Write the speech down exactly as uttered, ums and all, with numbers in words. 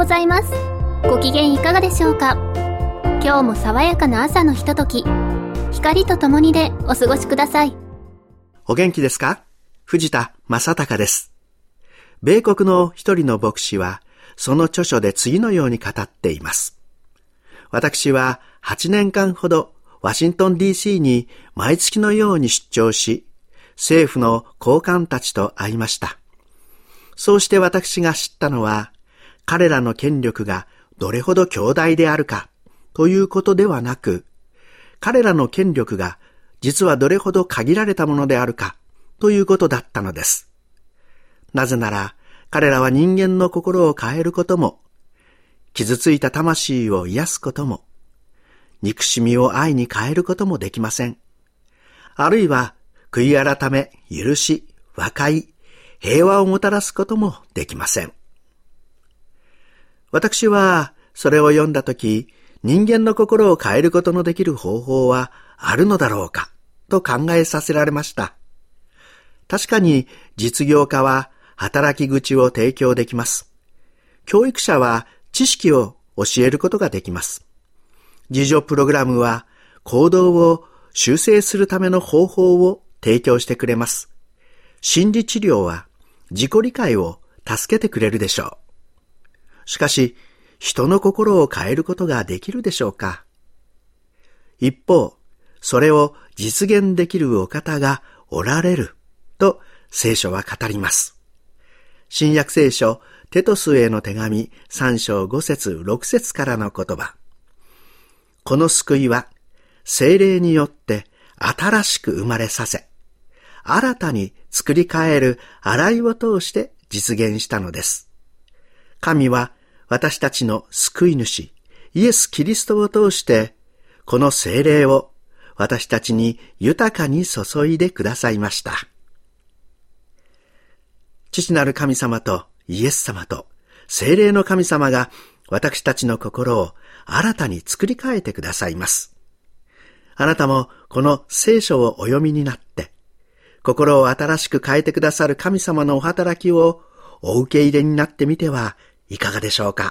ございます。ご機嫌いかがでしょうか。今日も爽やかな朝のひととき、光とともにでお過ごしください。 お元気ですか？藤田正孝です。米国の一人の牧師は、その著書で次のように語っています。私ははちねんかんほどワシントン ディーシー に毎月のように出張し、政府の高官たちと会いました。そうして私が知ったのは、彼らの権力がどれほど強大であるかということではなく、彼らの権力が実はどれほど限られたものであるかということだったのです。なぜなら、彼らは人間の心を変えることも、傷ついた魂を癒すことも、憎しみを愛に変えることもできません。あるいは、悔い改め、許し、和解、平和をもたらすこともできません。私は、それを読んだとき、人間の心を変えることのできる方法はあるのだろうか、と考えさせられました。確かに、実業家は働き口を提供できます。教育者は知識を教えることができます。自助プログラムは行動を修正するための方法を提供してくれます。心理治療は自己理解を助けてくれるでしょう。しかし、人の心を変えることができるでしょうか。一方、それを実現できるお方がおられると聖書は語ります。新約聖書テトスへの手紙さん章ご節ろく節からの言葉。この救いは聖霊によって新しく生まれさせ、新たに作り変える洗いを通して実現したのです。神は私たちの救い主、イエス・キリストを通して、この聖霊を私たちに豊かに注いでくださいました。父なる神様とイエス様と聖霊の神様が私たちの心を新たに作り変えてくださいます。あなたもこの聖書をお読みになって、心を新しく変えてくださる神様のお働きをお受け入れになってみてはいかがでしょうか。